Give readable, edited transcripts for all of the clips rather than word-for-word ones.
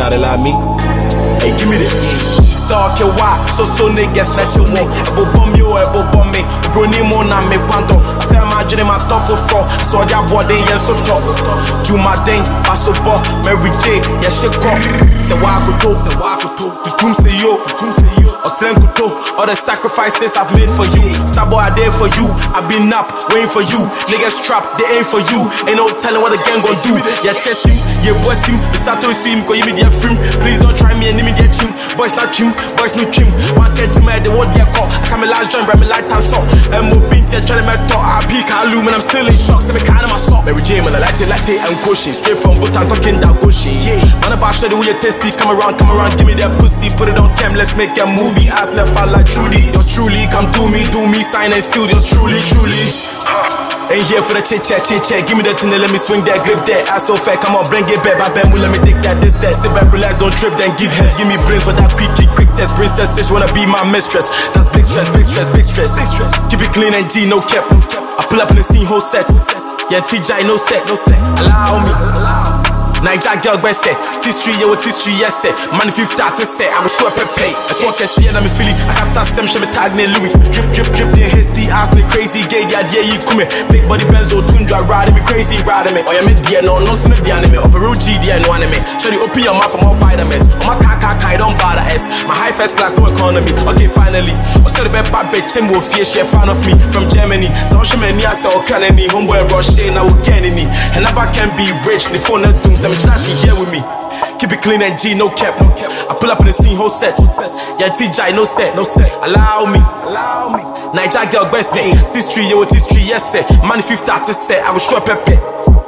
they like me. Hey, give me this. So okay, why? So niggas let you walk. Ebo bomb you, ebo bomb me. Bro ni mo na me kwanto. Say my dream my tough for. So their body yes so tough. Juma ding, paso bo, Mary J, yeah shit go. Say why go to, Kum say yo, or to. All the sacrifices I've made for you. Star boy I there for you. I've been up, waiting for you. Niggas trapped, they ain't for you. Ain't no telling what the gang gon' do. Yeah test him, yeah voice him. The Sato is him, cause you me their film. Please don't try me and me get him. Boys not him. Boys no Kim, one get to me, they won't get caught. I come last joint, but me light and saw. And moving to trying to make talk. I peek, I loom, and I'm still in shock. So me kind of my soul. Mary J, man, I like it, and coaching. Straight from Bhutan, talking that Goshen. Yeah, man, about show the way you tasty. Come around, give me that pussy, put it on cam. Let's make a movie. Ass never like Trudy. Yours truly, come do me, sign and seal. Yours truly. Ain't here for the chit chat. Give me that thing, let me swing that grip there. Ass so fat, come on, bring it back. My band will let me take that, this, that. Sit back, relax, don't trip, then give head. Give me brains for that quick test. Princess, she wanna be my mistress. That's big stress. Keep it clean and G, no cap. I pull up in the scene, whole set. Yeah, TJ, no set. Allow me. Niger girl, best set. T-Street, yeah, T-Street, yes, set. Man, if you start to set, I will show up and pay. I talk and see, and I'm feeling. I have that same shit, tag me Louis. Drip, then hasty, ass me crazy. Gay, the idea you come. Big body Benzo, Tundra, riding me crazy, riding me. Oh, yeah, me, dear, no, sin of the anime. Opera G, dear, no anime. Show you open your mouth for more vitamins. On my car, don't bother S. My high first class, no economy. Okay, finally. I said the bad bitch, him will fear, share fan of me from Germany. So, I'm sure many I saw Canany, homeboy, Roche, now we're getting it. And now I can be rich, the phone and dooms. I'm she here with me. Keep it clean and G, no cap. I pull up in the scene, whole set. Yeah, TJ, no set. Allow me. Niger girl, best set. T-Street, yeah, T-Street, yes, set. Man, if you start to set, I will show up and pay.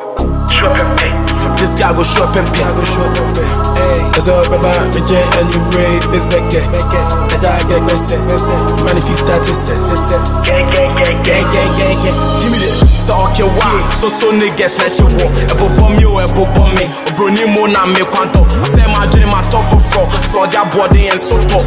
This guy go show up and pay. That's all about me, J, and you break this back. I get best set. Man, if you start to set. Gang. Give me this. So okay, why? So niggas let you walk. Ebo bomb you, ebo bomb me. Bro ni mo na me kwanto. I say my dream my tough for. So their body and so tough.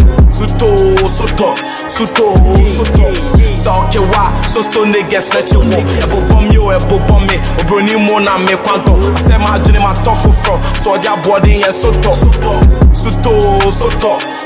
So okay, why? So niggas let you walk. Ebo bomb you, ebo bomb me. Bro ni mo na me kwanto. I say my dream my tough for. So their body and so tough.